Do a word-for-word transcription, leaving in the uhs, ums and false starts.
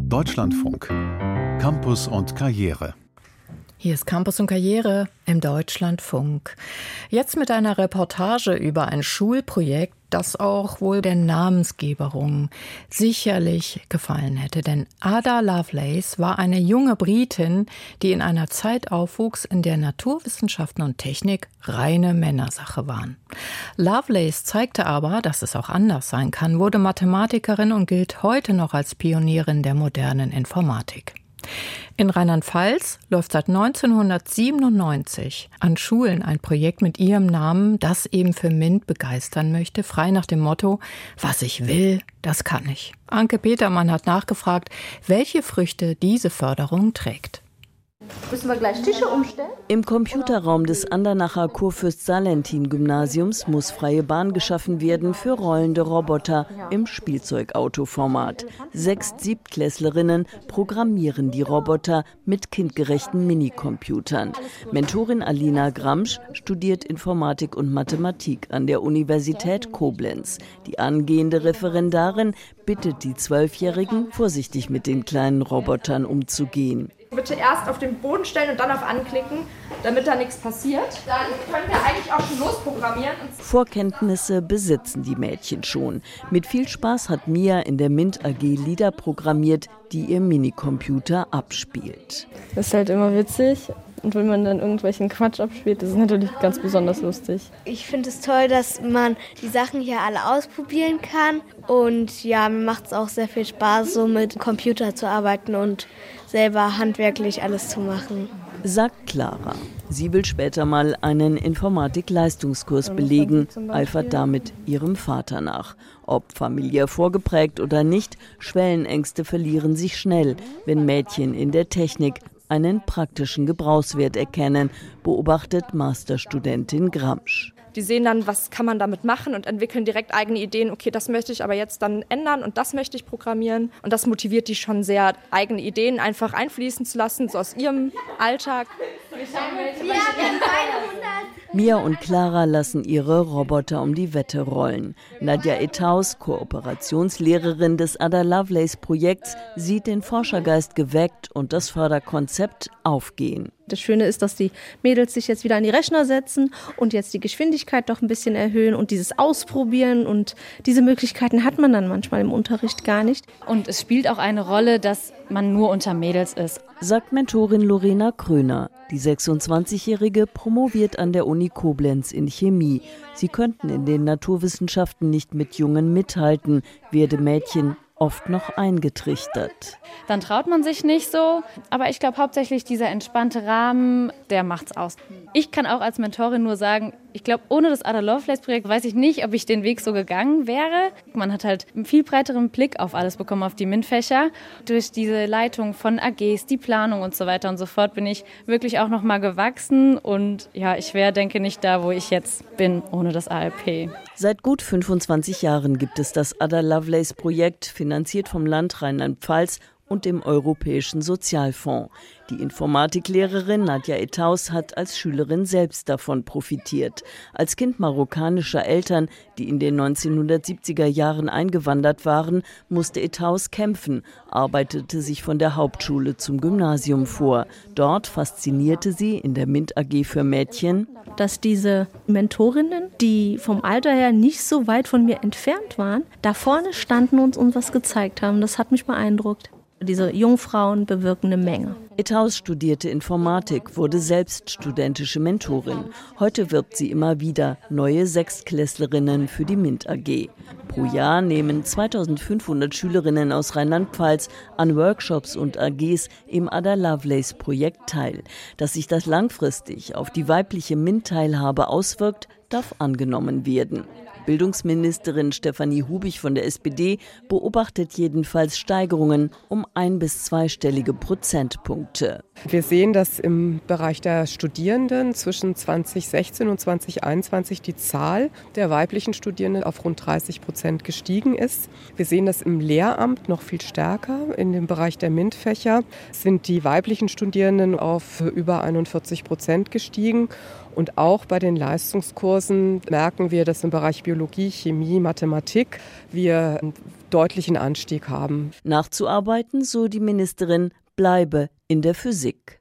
Deutschlandfunk. Campus und Karriere. Hier ist Campus und Karriere im Deutschlandfunk. Jetzt mit einer Reportage über ein Schulprojekt, das auch wohl der Namensgeberung sicherlich gefallen hätte. Denn Ada Lovelace war eine junge Britin, die in einer Zeit aufwuchs, in der Naturwissenschaften und Technik reine Männersache waren. Lovelace zeigte aber, dass es auch anders sein kann, wurde Mathematikerin und gilt heute noch als Pionierin der modernen Informatik. In Rheinland-Pfalz läuft seit neunzehnhundertsiebenundneunzig an Schulen ein Projekt mit ihrem Namen, das eben für MINT begeistern möchte, frei nach dem Motto, was ich will, das kann ich. Anke Petermann hat nachgefragt, welche Früchte diese Förderung trägt. Müssen wir gleich Tische umstellen? Im Computerraum des Andernacher Kurfürst-Salentin-Gymnasiums muss freie Bahn geschaffen werden für rollende Roboter im Spielzeugautoformat. Sechs Siebtklässlerinnen programmieren die Roboter mit kindgerechten Minicomputern. Mentorin Alina Gramsch studiert Informatik und Mathematik an der Universität Koblenz. Die angehende Referendarin bittet die Zwölfjährigen, vorsichtig mit den kleinen Robotern umzugehen. Bitte erst auf den Boden stellen und dann auf Anklicken, damit da nichts passiert. Dann können wir eigentlich auch schon losprogrammieren. Vorkenntnisse besitzen die Mädchen schon. Mit viel Spaß hat Mia in der MINT A G Lieder programmiert, die ihr Minicomputer abspielt. Das ist halt immer witzig. Und wenn man dann irgendwelchen Quatsch abspielt, das ist natürlich ganz besonders lustig. Ich finde es toll, dass man die Sachen hier alle ausprobieren kann. Und ja, mir macht es auch sehr viel Spaß, so mit Computer zu arbeiten und selber handwerklich alles zu machen. Sagt Clara. Sie will später mal einen Informatik-Leistungskurs belegen, eifert damit ihrem Vater nach. Ob familiär vorgeprägt oder nicht, Schwellenängste verlieren sich schnell, wenn Mädchen in der Technik einen praktischen Gebrauchswert erkennen, beobachtet Masterstudentin Gramsch. Die sehen dann, was kann man damit machen und entwickeln direkt eigene Ideen. Okay, das möchte ich aber jetzt dann ändern und das möchte ich programmieren. Und das motiviert die schon sehr, eigene Ideen einfach einfließen zu lassen, so aus ihrem Alltag. Mia und Clara lassen ihre Roboter um die Wette rollen. Nadja Etaus, Kooperationslehrerin des Ada Lovelace Projekts, sieht den Forschergeist geweckt und das Förderkonzept aufgehen. Das Schöne ist, dass die Mädels sich jetzt wieder an die Rechner setzen und jetzt die Geschwindigkeit doch ein bisschen erhöhen und dieses Ausprobieren. Und diese Möglichkeiten hat man dann manchmal im Unterricht gar nicht. Und es spielt auch eine Rolle, dass man nur unter Mädels ist. Sagt Mentorin Lorena Kröner. Die sechsundzwanzigjährige promoviert an der Uni Koblenz in Chemie. Sie könnten in den Naturwissenschaften nicht mit Jungen mithalten, werde Mädchen oft noch eingetrichtert. Dann traut man sich nicht so, aber ich glaube hauptsächlich dieser entspannte Rahmen, der macht's aus. Ich kann auch als Mentorin nur sagen, ich glaube, ohne das Ada Lovelace Projekt weiß ich nicht, ob ich den Weg so gegangen wäre. Man hat halt einen viel breiteren Blick auf alles bekommen, auf die MINT-Fächer. Durch diese Leitung von A Gs, die Planung und so weiter und so fort bin ich wirklich auch noch mal gewachsen. Und ja, ich wäre, denke nicht da, wo ich jetzt bin, ohne das A L P. Seit gut fünfundzwanzig Jahren gibt es das Ada Lovelace Projekt, finanziert vom Land Rheinland-Pfalz und dem Europäischen Sozialfonds. Die Informatiklehrerin Nadja Etaus hat als Schülerin selbst davon profitiert. Als Kind marokkanischer Eltern, die in den neunzehnhundertsiebziger Jahren eingewandert waren, musste Etaus kämpfen, arbeitete sich von der Hauptschule zum Gymnasium vor. Dort faszinierte sie in der MINT A G für Mädchen, dass diese Mentorinnen, die vom Alter her nicht so weit von mir entfernt waren, da vorne standen und uns was gezeigt haben. Das hat mich beeindruckt. Diese Jungfrauen bewirken eine Menge. Etaus studierte Informatik, wurde selbst studentische Mentorin. Heute wirbt sie immer wieder neue Sechstklässlerinnen für die MINT A G. Pro Jahr nehmen zweitausendfünfhundert Schülerinnen aus Rheinland-Pfalz an Workshops und A Gs im Ada Lovelace Projekt teil. Dass sich das langfristig auf die weibliche MINT-Teilhabe auswirkt, darf angenommen werden. Bildungsministerin Stefanie Hubich von der S P D beobachtet jedenfalls Steigerungen um ein- bis zweistellige Prozentpunkte. Wir sehen, dass im Bereich der Studierenden zwischen zweitausendsechzehn und zweitausendeinundzwanzig die Zahl der weiblichen Studierenden auf rund dreißig Prozent gestiegen ist. Wir sehen das im Lehramt noch viel stärker. In dem Bereich der MINT-Fächer sind die weiblichen Studierenden auf über einundvierzig Prozent gestiegen. Und auch bei den Leistungskursen merken wir, dass im Bereich Biologie, Chemie, Mathematik wir einen deutlichen Anstieg haben. Nachzuarbeiten, so die Ministerin, bleibe in der Physik.